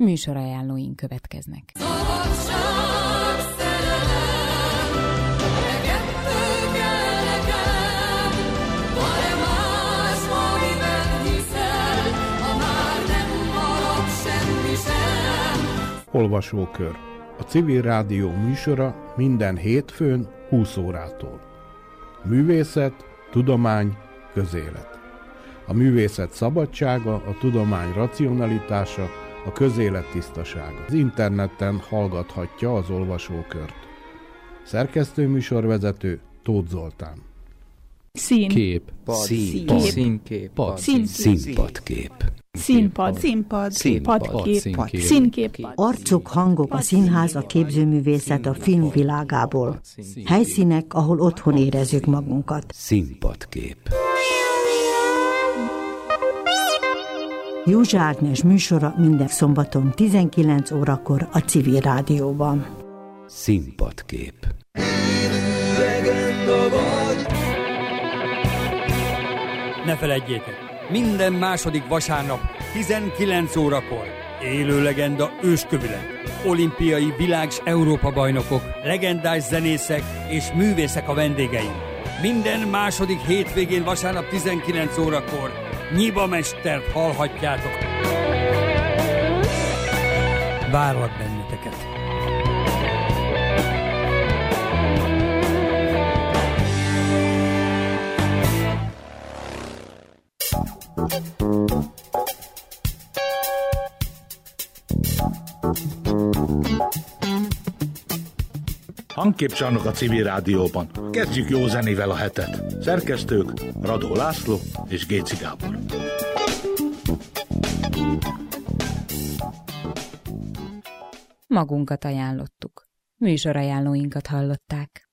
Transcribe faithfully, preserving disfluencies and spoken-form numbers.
Műsorajánlóink következnek. Olvasókör. A Civil Rádió műsora minden hétfőn húsz órától. Művészet, tudomány, közélet. A művészet szabadsága, a tudomány racionalitása, a közélet tisztasága. Az interneten hallgathatja az olvasókört. Szerkesztő műsorvezető Tóth Zoltán. Szín. Kép. Pad. Szín. Kép. Színkép. Pad. Szín. Színpadkép. Színpad. Színpad. Színpadkép. Színkép. Arcok, hangok, a színház, a képzőművészet a film világából. Helyszínek, ahol otthon érezzük magunkat. Színpadkép. Józsa Ágnes műsora minden szombaton tizenkilenc órakor a Civil Rádióban. Színpadkép. Ne feledjétek, minden második vasárnap tizenkilenc órakor élő legenda őskövület, olimpiai világ- és Európa-bajnokok, legendás zenészek és művészek a vendégeink. Minden második hétvégén vasárnap tizenkilenc órakor Nyiba mestert hallhatjátok. Várlak benneteket! Hangképcsarnok a Civil Rádióban. Kezdjük jó zenével a hetet. Szerkesztők Radó László és Géci Gábor. Magunkat ajánlottuk. Műsorajánlóinkat hallották.